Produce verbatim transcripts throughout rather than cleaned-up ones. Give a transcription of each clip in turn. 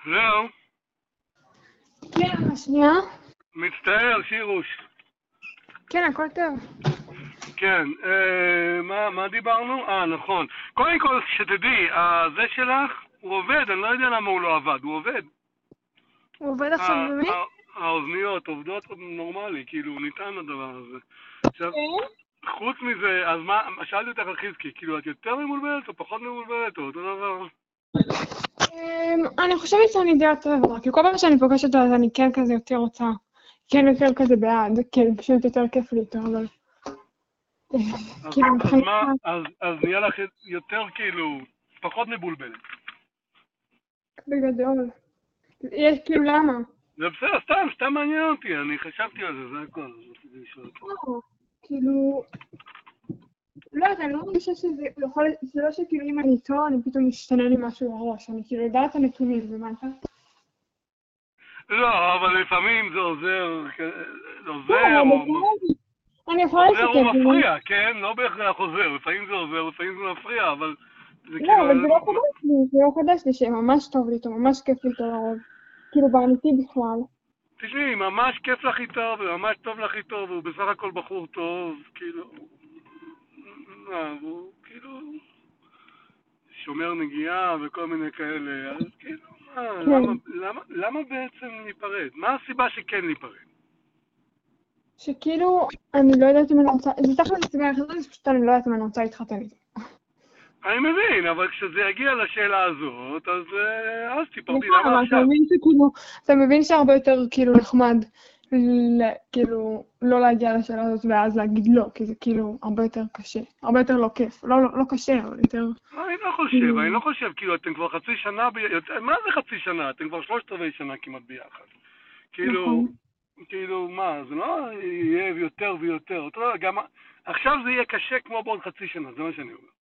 זהו, כן, השנייה. מצטער, שירוש. כן, הכל טוב. כן, אה, מה, מה דיברנו? אה, נכון. קודם כל, שתדעי, זה שלך, הוא עובד, אני לא יודע למה הוא לא עבד, הוא עובד. הוא עובד עכשיו ה- במי? ה- האוזניות עובדות נורמלי, כאילו, ניתן הדבר הזה. עכשיו, כן. חוץ מזה, אז מה, שאלתי אותך על חזקי, כאילו, את יותר מבולבלת או פחות מבולבלת או אותו דבר? אמ, אני חושבת שאני די יותר טובה, כי כל פעם שאני פוגשת אותו אז אני כן כזה יותר רוצה, כן יותר כזה בעד, כן, פשוט יותר כיף לי איתו, אבל... אז, כאילו, אז מבחינת... מה, אז, אז נהיה לך יותר כאילו, פחות מבולבלת. בגדול. יש כאילו למה? זה בסדר, סתם, סתם מעניין אותי, אני חשבתי על זה, זה הכל, אז רציתי לשאול אותך. לא, כאילו... לא יודעת, אני לא מרגישה שזה יכול... זה לא שכאילו אם אני איתו, אני פתאום משתנה לי משהו בראש, אני כאילו יודעת את הנתונים, ומה אתה? לא, אבל לפעמים זה עוזר, זה לא, עוזר, אבל או בגדול, אני יכולה עוזר או לשתף. מפריע, כן? לא בהכרח עוזר, לפעמים זה עוזר, לפעמים זה מפריע, אבל זה לא, כאילו... אבל זה לא חדש לי, זה לא חדש לי שממש טוב לי איתו, ממש כיף לי איתו לרוב. כאילו באמיתי בכלל. תשמעי, ממש כיף לך איתו, וממש טוב לך איתו, והוא בסך הכל בחור טוב, כאילו... מה, הוא כאילו... שומר נגיעה וכל מיני כאלה, אז כאילו, מה, כן. למה, למה, למה בעצם ניפרד? מה הסיבה שכן ניפרד? שכאילו, אני לא יודעת אם אני רוצה, זה תכף הסיבה היחידה, זה פשוט אני לא יודעת אם אני רוצה להתחתן איתו. אני מבין, אבל כשזה יגיע לשאלה הזאת, אז, אה, אז תיפרדי, נכון, למה אבל אתה עכשיו? מבין שכאילו, אתה מבין שהרבה יותר כאילו נחמד, ל- כאילו, לא להגיע לשאלה הזאת ואז להגיד לא, כי זה כאילו הרבה יותר קשה, הרבה יותר לא כיף, לא, לא, לא קשה, אבל יותר, אני לא חושב, כאילו, אני לא חושב, כאילו, אתם כבר חצי שנה, ב... מה זה חצי שנה? אתם כבר שלושת רבעי שנה כמעט ביחד. כאילו, נכון. כאילו, מה, זה לא יהיה יותר ויותר, אותו דבר, גם עכשיו זה יהיה קשה כמו בעוד חצי שנה, זה מה שאני אומר.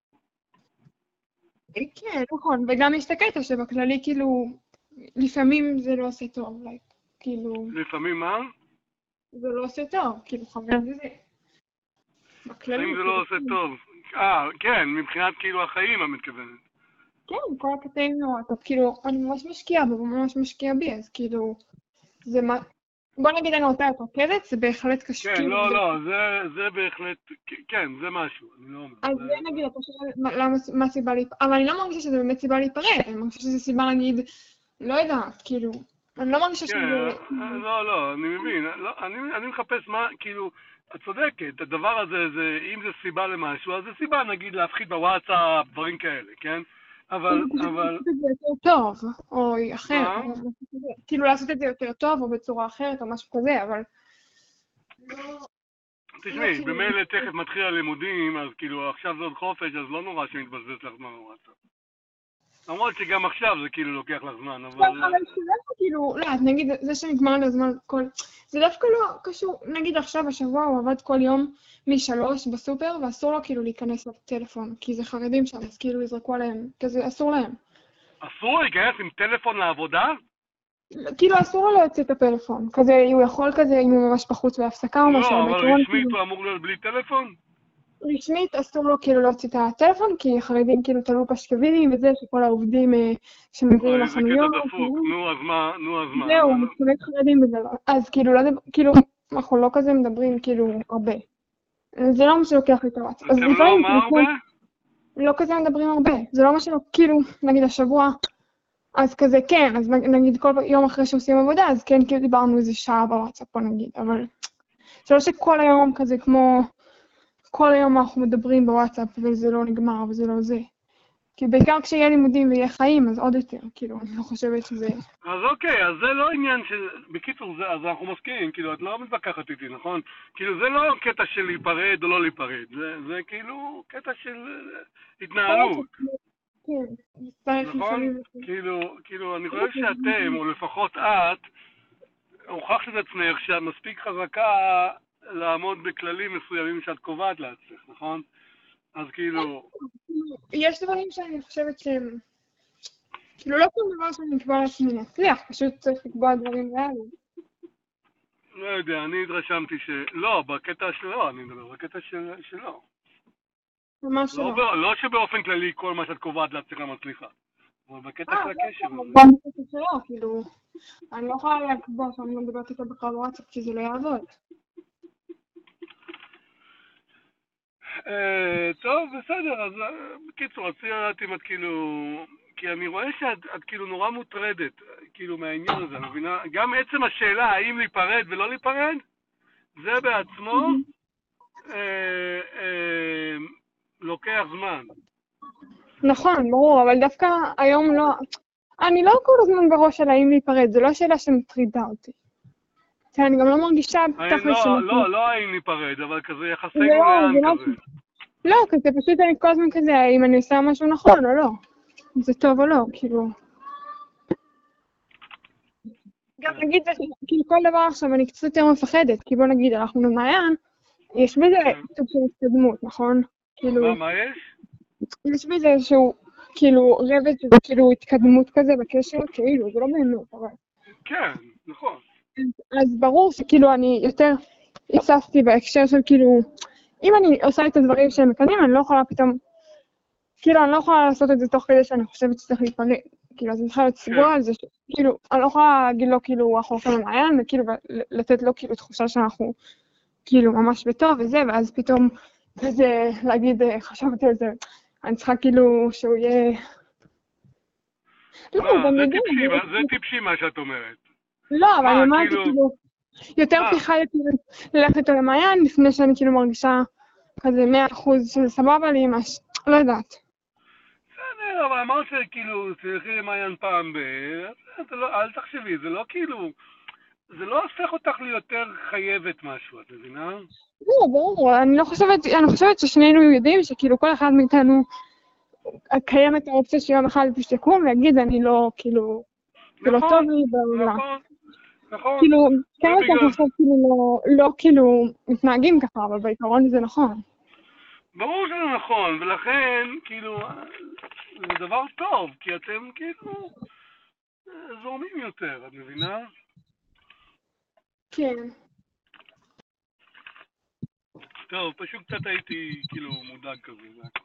כן, נכון, וגם יש את הקטע שבכללי כאילו, לפעמים זה לא עושה טוב, like, כאילו, לפעמים מה? זה לא עושה טוב, כאילו חבר זה זה, לפעמים בכללי, זה לא כאילו, עושה טוב. אה, כן, מבחינת כאילו החיים, את מתכוונת. כן, כל הקטעים נורא, אתה כאילו, אני ממש משקיעה בו, הוא ממש משקיע בי, אז כאילו, זה מה, בוא נגיד אני רוצה להיות רכזת, זה בהחלט קשור, כן, כאילו, לא, זה, לא, זה, זה בהחלט, כן, זה משהו, אני לא אומר. אז זה, זה זה... נגיד, אתה חושב, מה למה- מה הסיבה להיפרד, אבל אני לא מרגישה שזה באמת סיבה להיפרד, אני מרגישה שזה סיבה נגיד, לא יודעת, כאילו, אני לא מרגישה כן, שזה, לא, לא, אני מבין, לא, אני, אני מחפש מה, כאילו, את צודקת, הדבר הזה, זה, אם זה סיבה למשהו, אז זה סיבה, נגיד, להפחית בוואטסאפ, דברים כאלה, כן? אבל, כאילו פשוט אבל, לעשות את זה יותר טוב, או אחר, מה? או משהו כזה. כאילו לעשות את זה יותר טוב, או בצורה אחרת, או משהו כזה, אבל לא, לא תשמעי, כאילו... במילא תכף מתחיל הלימודים, אז כאילו, עכשיו זה עוד חופש, אז לא נורא שמתבזבז לך זמן בוואטסאפ. למרות שגם עכשיו זה כאילו לוקח לך זמן, טוב, אבל... אבל שזה לא כאילו, לא, אז נגיד, זה שנגמר לי הזמן כל... זה דווקא לא קשור, נגיד עכשיו, השבוע הוא עבד כל יום משלוש בסופר, ואסור לו כאילו להיכנס לטלפון, כי זה חרדים שם, אז כאילו יזרקו עליהם, כזה אסור להם. אסור להיכנס עם טלפון לעבודה? כאילו אסור לו להוציא את הפלאפון, כזה, הוא יכול כזה, אם הוא ממש בחוץ בהפסקה או משהו, לא, אבל אבל בעיקרון רשמית כאילו... הוא אמור להיות בלי טלפון? רשמית אסור לו כאילו להוציא את הטלפון, כי חרדים כאילו תלו פשקווילים וזה, שכל העובדים אה, שמביאים אוי, איזה קטע לחנויות, דפוק. נו, אז מה, נו, אז מה? זהו, מה הם לא? כולי חרדים וזה לא. אז כאילו, לא, דבר- כאילו, אנחנו לא כזה מדברים כאילו הרבה. זה לא מה שלוקח לי את הוואטסאפ. אז אתם לא לפעמים, מה הרבה? כאילו, לא כזה מדברים הרבה. זה לא מה שלא, כאילו, נגיד השבוע, אז כזה כן, אז נ- נגיד כל יום אחרי שעושים עבודה, אז כן, כאילו דיברנו איזה שעה בוואטסאפ, בוא נגיד, אבל זה לא שכל היום כזה כמו... כל היום אנחנו מדברים בוואטסאפ וזה לא נגמר וזה לא זה. כי בעיקר כשיהיה לימודים ויהיה חיים, אז עוד יותר, כאילו, אני לא חושבת שזה... אז אוקיי, אז זה לא עניין של... בקיצור, זה, אז אנחנו מסכימים, כאילו, את לא מתווכחת איתי, נכון? כאילו, זה לא קטע של להיפרד או לא להיפרד, זה, זה כאילו קטע של אה, התנהלות, כן, צריך נכון? לפעמים... כאילו, כאילו, אני חושב שאתם, או לפחות את, הוכחת את עצמך שאת מספיק חזקה לעמוד בכללים מסוימים שאת קובעת לעצמך, נכון? אז כאילו, יש דברים שאני חושבת שהם... כאילו, לא כל דבר שאני אקבע לעצמי להצליח, פשוט צריך לקבוע דברים ריאליים. לא יודע, אני התרשמתי ש... לא, בקטע שלו, אני מדבר, בקטע של... שלו. ממש לא, לא. ב... לא שבאופן כללי כל מה שאת קובעת לעצמך מצליחה. אבל בקטע אה, של הקשר לא, הזה. גם בקטע שלו, כאילו, אני לא יכולה לקבוע שאני לא מדברת איתו בכלל בוואטסאפ, כי זה לא יעבוד. אה, טוב, בסדר, אז אה, בקיצור, רציתי לדעת אם את כאילו... כי אני רואה שאת את כאילו נורא מוטרדת, כאילו, מהעניין הזה, אני מבינה? גם עצם השאלה האם להיפרד ולא להיפרד, זה בעצמו אה, אה, לוקח זמן. נכון, ברור, אבל דווקא היום לא... אני לא כל הזמן בראש של האם להיפרד, זו לא שאלה שמטרידה אותי. אני גם לא מרגישה אני תכל'ס לא, שאנחנו... לא, לא האם ניפרד, אבל כזה לא, יחסינו לאן זה לא... כזה. לא, כזה פשוט אני כל הזמן כזה, האם אני עושה משהו נכון או לא. אם זה טוב או לא, כאילו... גם נגיד, זה ש- כאילו כל דבר עכשיו אני קצת יותר מפחדת, כי בוא נגיד, הלכנו למעיין, יש בזה כן. סוג של התקדמות, נכון? כאילו, מה, מה יש? יש בזה איזשהו, כאילו, רבד שזה כאילו התקדמות כזה בקשר, כאילו, זה לא באמת, אבל... כן, נכון. אז ברור שכאילו אני יותר הצפתי בהקשר של כאילו, אם אני עושה את הדברים שהם מקדמים, אני לא יכולה פתאום, כאילו, אני לא יכולה לעשות את זה תוך כדי שאני חושבת שצריך להיפרד, כאילו, אז אני צריכה להיות סגורה על זה, כאילו, אני לא יכולה להגיד לו, כאילו, אנחנו הולכים למעיין, וכאילו, לתת לו, כאילו, תחושה שאנחנו, כאילו, ממש בטוב וזה, ואז פתאום, וזה, להגיד, חשבתי על זה, אני צריכה, כאילו, שהוא יהיה... לא, מה, גם זה יודע, טיפשי, מה- זה טיפשי מה שאת אומרת. לא, אבל מה, אני אומרת, כאילו- כאילו, יותר מה? פתיחה כאילו ללכת איתו למעיין, לפני שאני כאילו מרגישה כזה מאה אחוז שזה סבבה לי, מש... לא יודעת. בסדר, אבל אמרת שכאילו, תלכי למעיין פעם ב... זה לא- אל תחשבי, זה לא כאילו... זה לא הופך אותך ליותר חייבת משהו, את מבינה? לא, ברור, אני לא חושבת, אני חושבת ששנינו יודעים שכאילו כל אחד מאיתנו קיימת האופציה שיום אחד פשוט יקום ויגיד, אני לא, כאילו, זה לא טוב נכון, לי בעולם. נכון, נכון. כאילו, כן ובגלל- אתה חושב כאילו לא, לא כאילו מתנהגים ככה, אבל בעיקרון זה נכון. ברור שזה נכון, ולכן, כאילו, זה דבר טוב, כי אתם כאילו זורמים יותר, את מבינה? כן. טוב, פשוט קצת הייתי כאילו מודאג כזה, זה הכל.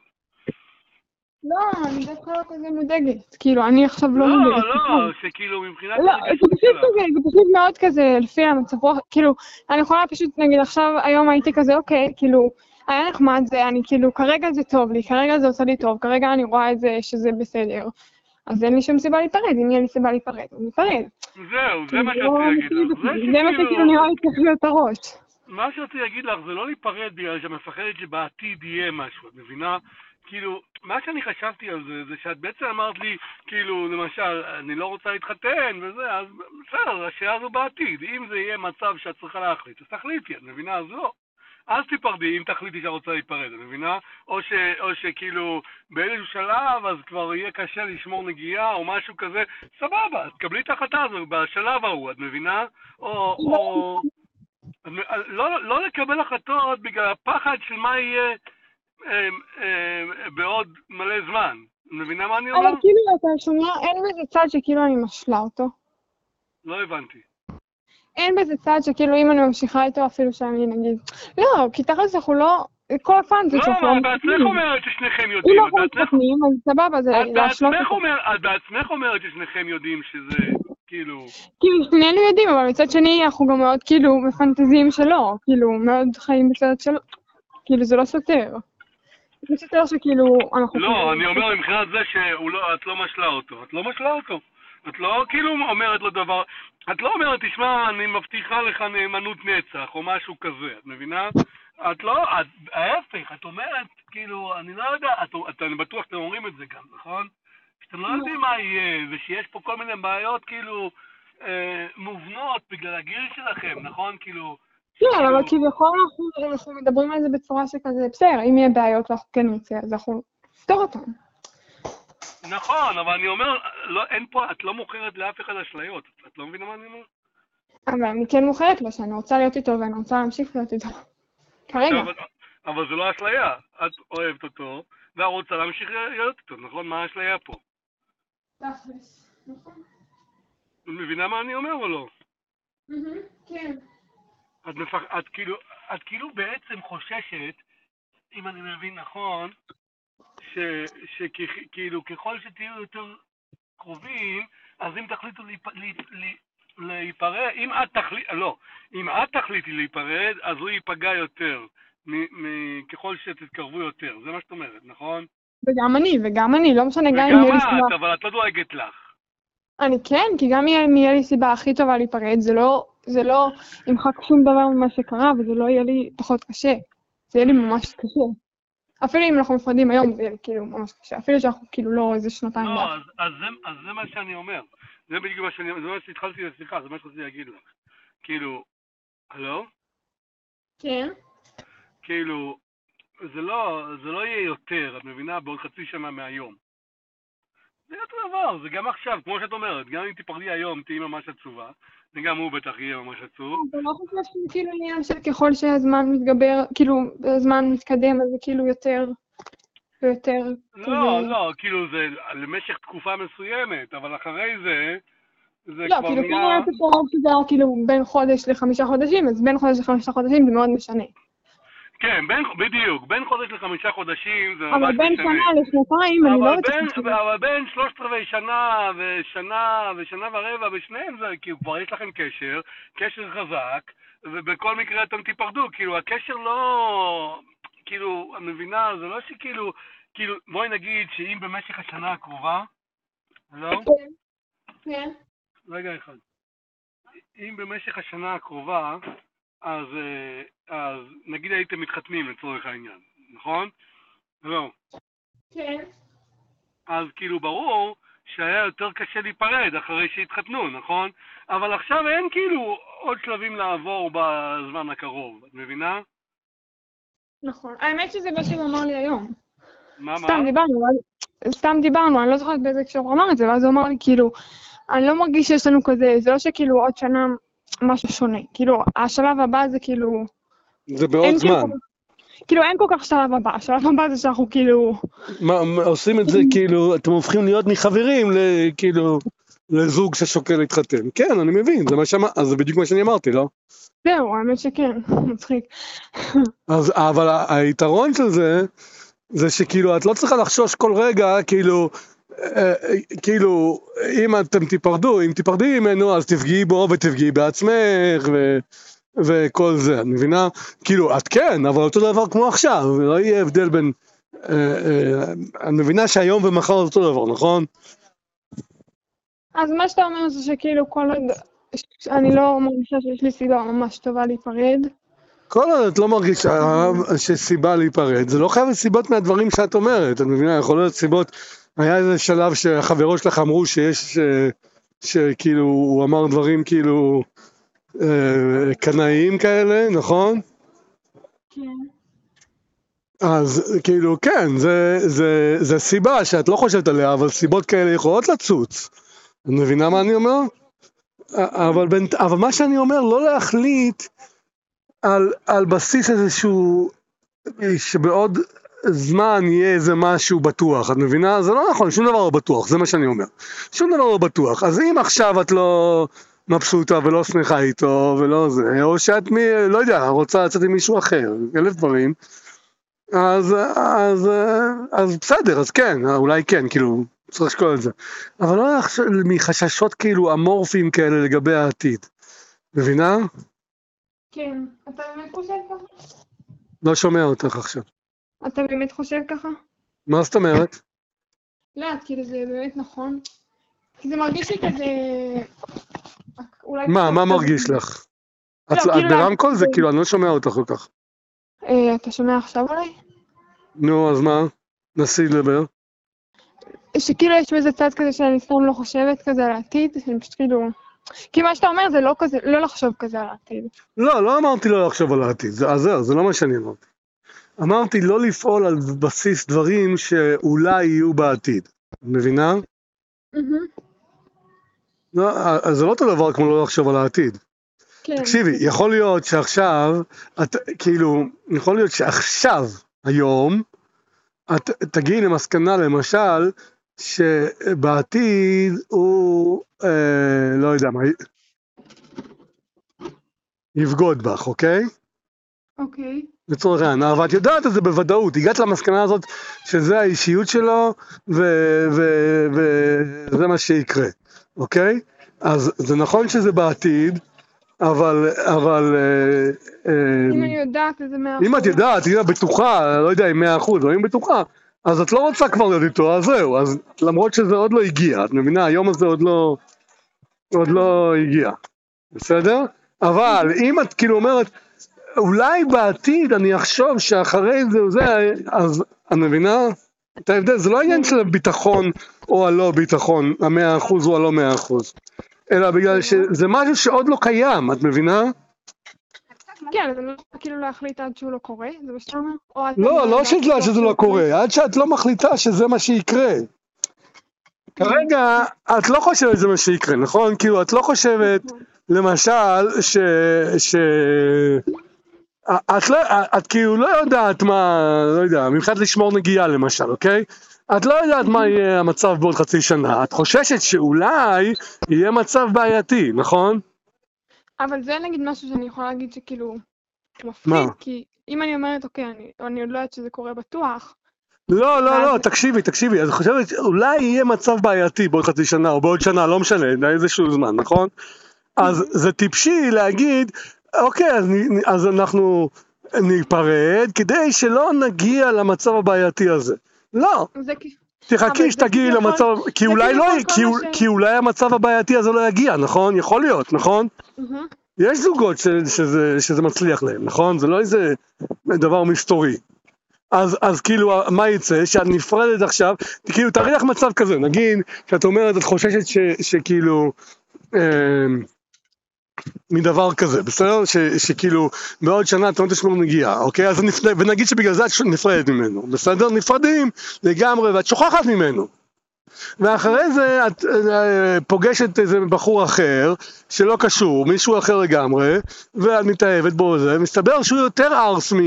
לא, אני דווקא לא כזה מודאגת. כאילו, אני עכשיו לא לא, מודאגת. לא, שכאילו מבחינת לא, זה הרגשות פשוט שלך. כזה, זה פשוט מאוד כזה, לפי המצב רוח, כאילו, אני יכולה פשוט, נגיד, עכשיו, היום הייתי כזה, אוקיי, כאילו, היה נחמד זה, אני כאילו, כרגע זה טוב לי, כרגע זה עושה לי טוב, כרגע אני רואה את זה שזה בסדר. אז אין לי שום סיבה להיפרד, אם יהיה לי סיבה להיפרד, אז להיפרד. זהו, זה מה שרציתי להגיד לך. זה זה מה שכאילו נראה לי צריך להיות הראש. מה שרציתי להגיד לך זה לא להיפרד בגלל שאת מפחדת שבעתיד יהיה משהו, את מבינה? כאילו, מה שאני חשבתי על זה, זה שאת בעצם אמרת לי, כאילו, למשל, אני לא רוצה להתחתן וזה, אז בסדר, השאלה הזו בעתיד. אם זה יהיה מצב שאת צריכה להחליט, אז תחליטי, את מבינה? אז לא. אז תיפרדי, אם תחליטי שאת רוצה להיפרד, את מבינה? או, ש, או שכאילו, באיזשהו שלב, אז כבר יהיה קשה לשמור נגיעה או משהו כזה, סבבה, תקבלי את ההחלטה הזו בשלב ההוא, את מבינה? או... או... לא, לא לקבל החלטות בגלל הפחד של מה יהיה אה, אה, בעוד מלא זמן. מבינה מה אני אומר? אבל כאילו, אתה שומע, אין בזה צד שכאילו אני משלה אותו. לא הבנתי. אין בזה צד שכאילו אם אני ממשיכה איתו אפילו שאני נגיד, לא, כי תכלס אנחנו לא, כל הפאנטות לא, שאנחנו אבל לא את בעצמך מתחתנים. אומרת ששניכם אם יודעים. את אנחנו בעצמך- מתחתנים, אז סבבה, זה את להשלות בעצמך אותו. אומר- את בעצמך אומרת ששניכם יודעים שזה, כאילו... כאילו, שנינו יודעים, אבל מצד שני אנחנו גם מאוד כאילו מפנטזים שלו, כאילו, מאוד חיים בצד שלו. כאילו, זה לא סותר. זה סותר שכאילו, אנחנו... לא, אני אומר מבחינת זה שאת לא משלה אותו. את לא משלה אותו. את לא כאילו אומרת לו דבר... את לא אומרת, תשמע, אני מבטיחה לך נאמנות נצח, או משהו כזה, את מבינה? את לא... את, ההפך, את אומרת, כאילו, אני לא יודע, את, את, אני בטוח שאתם אומרים את זה גם, נכון? שאתם לא יודעים מה יהיה, ושיש פה כל מיני בעיות, כאילו, אה, מובנות בגלל הגיל שלכם, נכון? כאילו... כן, אבל כביכול אנחנו, אנחנו מדברים על זה בצורה שכזה, בסדר, אם יהיה בעיות ואנחנו כן נרצה, אז אנחנו נפתור אותן. נכון, אבל אני אומר, לא, אין פה, את לא מוכרת לאף אחד אשליות. את לא מבינה מה אני אומר? אבל אני כן מוכרת לו שאני רוצה להיות איתו ואני רוצה להמשיך להיות איתו. כרגע. אבל, אבל זה לא אשליה. את אוהבת אותו, ואת רוצה להמשיך להיות איתו, נכון? מה האשליה פה? תכלס, נכון. את מבינה מה אני אומר או לא? כן. את, מפח... את, כאילו, את כאילו בעצם חוששת, אם אני מבין נכון, ש... שכאילו ככל שתהיו יותר קרובים, אז אם תחליטו להיפרד, אם את תחליט, לא, אם את תחליטי להיפרד, אז הוא ייפגע יותר, ככל שתתקרבו יותר, זה מה שאת אומרת, נכון? וגם אני, וגם אני, לא משנה, גם אם וגם יהיה לי סיבה. את, אבל את לא דואגת לך. אני כן, כי גם אם יהיה לי סיבה הכי טובה להיפרד, זה לא, זה לא ימחק שום דבר ממה שקרה, וזה לא יהיה לי פחות קשה. זה יהיה לי ממש קשה. אפילו אם אנחנו מפרדים היום, זה יהיה לי כאילו ממש קשה. אפילו שאנחנו כאילו לא איזה שנתיים לא, ביחד. אז, אז, זה, אז זה מה שאני אומר. זה בדיוק מה שאני, זה מה שהתחלתי לשיחה, זה מה שרציתי להגיד לך. כאילו, הלו? כן. כאילו, זה לא, זה לא יהיה יותר, את מבינה, בעוד חצי שנה מהיום. זה אותו דבר, זה גם עכשיו, כמו שאת אומרת, גם אם תיפרדי היום, תהיי ממש עצובה, וגם הוא בטח יהיה ממש עצוב. אתה לא חושב שזה כאילו עניין של ככל שהזמן מתגבר, כאילו, הזמן מתקדם, אז זה כאילו יותר ויותר לא, לא, כאילו זה למשך תקופה מסוימת, אבל אחרי זה, זה לא, כבר כאילו, נהיה... כאילו היה תפורר שזה היה כאילו בין חודש לחמישה חודשים, אז בין חודש לחמישה חודשים זה מאוד משנה. כן, בין, בדיוק, בין חודש לחמישה חודשים זה ממש משנה. אבל בין שנה לשנתיים אני לא בטוחה. אבל בין שלושת רבעי שנה ושנה ושנה ורבע בשניהם זה, כאילו כבר יש לכם קשר, קשר חזק, ובכל מקרה אתם תיפרדו, כאילו הקשר לא, כאילו, המבינה, זה לא שכאילו, כאילו, בואי נגיד שאם במשך השנה הקרובה, לא? כן. רגע אחד. אם במשך השנה הקרובה, אז, אז נגיד הייתם מתחתנים לצורך העניין, נכון? לא. כן. אז כאילו ברור שהיה יותר קשה להיפרד אחרי שהתחתנו, נכון? אבל עכשיו אין כאילו עוד שלבים לעבור בזמן הקרוב, את מבינה? נכון. האמת שזה מה שהוא אמר לי היום. מה, סתם מה? דיברנו, סתם דיברנו, אני לא זוכרת באיזה הקשר הוא אמר את זה, ואז הוא אמר לי כאילו, אני לא מרגיש שיש לנו כזה, זה לא שכאילו עוד שנה משהו שונה. כאילו, השלב הבא זה כאילו... זה בעוד זמן. כאילו, אין כל כך שלב הבא. השלב הבא זה שאנחנו כאילו... מה, עושים את זה כאילו, אתם הופכים להיות מחברים, כאילו, לזוג ששוקל להתחתן. כן, אני מבין, זה מה שאמר, אז זה בדיוק מה שאני אמרתי, לא? זהו, האמת שכן, מצחיק. אז, אבל היתרון של זה, זה שכאילו, את לא צריכה לחשוש כל רגע, כאילו, כאילו, אם אתם תיפרדו, אם תיפרדי ממנו, אז תפגעי בו ותפגעי בעצמך, ו... וכל זה, אני מבינה? כאילו, את כן, אבל אותו דבר כמו עכשיו, לא יהיה הבדל בין, אה, אה, אני מבינה שהיום ומחר זה אותו דבר, נכון? אז מה שאתה אומר זה שכאילו כל עוד, אני לא מרגישה שיש לי סיבה ממש טובה להיפרד. כל עוד את לא מרגישה שסיבה להיפרד, זה לא חייב סיבות מהדברים שאת אומרת, אני מבינה, יכול להיות סיבות, היה איזה שלב שהחברות שלך אמרו שיש, שכאילו, הוא אמר דברים כאילו, קנאיים כאלה, נכון? כן. אז כאילו כן, זה, זה, זה סיבה שאת לא חושבת עליה, אבל סיבות כאלה יכולות לצוץ. את מבינה מה אני אומר? אבל, בין, אבל מה שאני אומר, לא להחליט על, על בסיס איזשהו, שבעוד זמן יהיה איזה משהו בטוח, את מבינה? זה לא נכון, שום דבר לא בטוח, זה מה שאני אומר. שום דבר לא בטוח. אז אם עכשיו את לא... מבסוטה ולא שמחה איתו ולא זה, או שאת מי, לא יודע, רוצה לצאת עם מישהו אחר, אלף דברים, אז, אז, אז בסדר, אז כן, אולי כן, כאילו, צריך לשקול את זה. אבל לא מחששות כאילו אמורפיים כאלה לגבי העתיד. מבינה? כן, אתה באמת חושב ככה? לא שומע אותך עכשיו. אתה באמת חושב ככה? מה זאת אומרת? לא, כאילו זה באמת נכון. כי זה מרגיש לי כזה... מה, מה מרגיש לך? את ברמקול זה כאילו, אני לא שומע אותך כל כך. אתה שומע עכשיו אולי? נו, אז מה? נסי לדבר. שכאילו יש באיזה צד כזה שאני סתם לא חושבת כזה על העתיד, שאני פשוט כאילו... כי מה שאתה אומר זה לא כזה, לא לחשוב כזה על העתיד. לא, לא אמרתי לא לחשוב על העתיד, זה, זה, זה לא מה שאני אמרתי. אמרתי לא לפעול על בסיס דברים שאולי יהיו בעתיד. מבינה? לא, אז זה לא אותו דבר כמו לא לחשוב על העתיד. כן. תקשיבי, יכול להיות שעכשיו, את, כאילו, יכול להיות שעכשיו, היום, את תגיעי למסקנה למשל, שבעתיד הוא, אה, לא יודע מה, יבגוד בך, אוקיי? אוקיי. לצורך העניין, אבל את יודעת את זה בוודאות, הגעת למסקנה הזאת שזה האישיות שלו, וזה מה שיקרה, אוקיי? אז זה נכון שזה בעתיד, אבל, אבל, אם אני יודעת איזה מאה אחוז. אם את יודעת, אם את בטוחה, לא יודע אם מאה אחוז, או אם בטוחה, אז את לא רוצה כבר להיות איתו, אז זהו, אז למרות שזה עוד לא הגיע, את מבינה, היום הזה עוד לא, עוד לא הגיע, בסדר? אבל אם את כאילו אומרת, אולי בעתיד אני אחשוב שאחרי זה וזה, אז אני מבינה, את ההבדל, זה לא העניין של הביטחון או הלא ביטחון, המאה אחוז או הלא מאה אחוז, אלא בגלל שזה משהו שעוד לא קיים, את מבינה? כן, אז אני לא יכולה כאילו להחליט עד שהוא לא קורה, זה מה שאתה אומר? לא, לא שזה לא קורה, עד שאת לא מחליטה שזה מה שיקרה. כרגע, את לא חושבת שזה מה שיקרה, נכון? כאילו, את לא חושבת, למשל, ש... ש... את, לא, את כאילו לא יודעת מה, לא יודע, מבחינת לשמור נגיעה למשל, אוקיי? את לא יודעת מה יהיה המצב בעוד חצי שנה, את חוששת שאולי יהיה מצב בעייתי, נכון? אבל זה נגיד משהו שאני יכולה להגיד שכאילו מפחיד, כי אם אני אומרת, אוקיי, אני, אני עוד לא יודעת שזה קורה בטוח. לא, לא, לא, תקשיבי, תקשיבי, אז חושבת, אולי יהיה מצב בעייתי בעוד חצי שנה, או בעוד שנה, לא משנה, איזשהו זמן, נכון? אז זה טיפשי להגיד, אוקיי, אז, אז אנחנו ניפרד כדי שלא נגיע למצב הבעייתי הזה. לא, תחכי שתגיעי למצב, כי אולי לא, כי אולי המצב הבעייתי הזה לא יגיע, נכון? יכול להיות, נכון? יש זוגות שזה מצליח להם, נכון? זה לא איזה דבר מסתורי. אז, אז כאילו, מה יצא? שאת נפרדת עכשיו, כאילו, תראי לך מצב כזה, נגיד, שאת אומרת, את חוששת ש, שכאילו, אה, מדבר כזה, בסדר? ש, שכאילו, בעוד שנה את לא תשמור נגיעה, אוקיי? אז נפרד, ונגיד שבגלל זה את נפרדת ממנו, בסדר? נפרדים לגמרי, ואת שוכחת ממנו. ואחרי זה את אה, פוגשת איזה בחור אחר, שלא קשור, מישהו אחר לגמרי, ואת מתאהבת בו זה, מסתבר שהוא יותר ארס מ...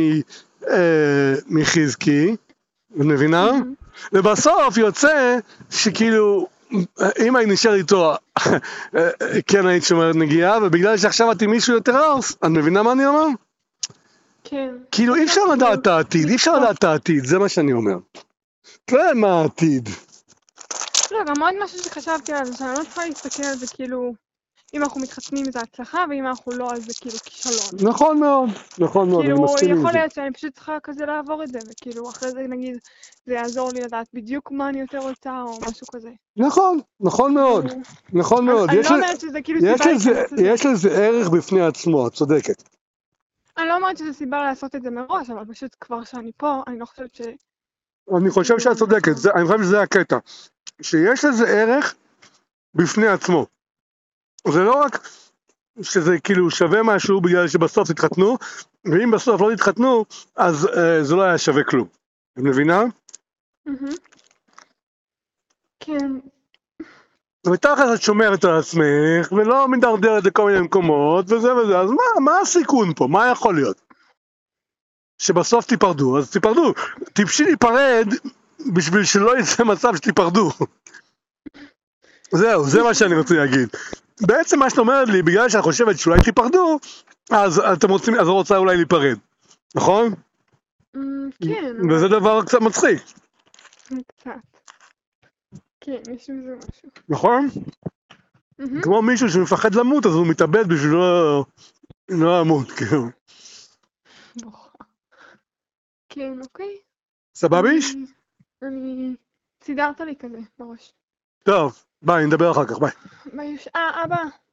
מחזקי, מבינה? ובסוף יוצא שכאילו, אם היית נשאר איתו, כן היית שומרת נגיעה, ובגלל שעכשיו את עם מישהו יותר ארס, את מבינה מה אני אומר? כן. כאילו אי אפשר לדעת את העתיד, אי אפשר לדעת את העתיד, זה מה שאני אומר. כן, מה העתיד? לא, גם עוד משהו שחשבתי על זה, שאני לא צריכה להסתכל על זה כאילו, אם אנחנו מתחתנים זה הצלחה, ואם אנחנו לא, אז זה כאילו כישלון. נכון מאוד, נכון מאוד, אני מסכים עם זה. כאילו, יכול להיות שאני פשוט צריכה כזה לעבור את זה, וכאילו, אחרי זה נגיד, זה יעזור לי לדעת בדיוק מה אני יותר רוצה, או משהו כזה. נכון, נכון מאוד, נכון מאוד. אני לא אומרת שזה כאילו סיבה לעשות את זה. יש לזה ערך בפני עצמו, את צודקת. אני לא אומרת שזה סיבה לעשות את זה מראש, אבל פשוט כבר שאני פה, אני לא חושבת ש... אני חושב שאת צודקת, אני חושב שזה הקטע. שיש לזה ערך בפני עצמו. זה לא רק שזה כאילו שווה משהו בגלל שבסוף תתחתנו, ואם בסוף לא תתחתנו, אז אה, זה לא היה שווה כלום. את מבינה? כן. ותכף את שומרת על עצמך, ולא מדרדרת לכל מיני מקומות, וזה וזה, אז מה, מה הסיכון פה? מה יכול להיות? שבסוף תיפרדו, אז תיפרדו. טיפשי להיפרד בשביל שלא יצא מצב שתיפרדו. זהו, זה מה שאני רוצה להגיד. בעצם מה שאת אומרת לי, בגלל שאת חושבת שאולי תיפרדו, אז אתם רוצים, אז רוצה אולי להיפרד, נכון? כן. וזה דבר קצת מצחיק. קצת. כן, יש בזה משהו. נכון? כמו מישהו שמפחד למות, אז הוא מתאבד בשביל לא למות, כאילו. כן, אוקיי. סבביש? אני... סידרת לי כזה בראש. טוב, ביי, נדבר אחר כך, ביי. ביי, אה, אבא.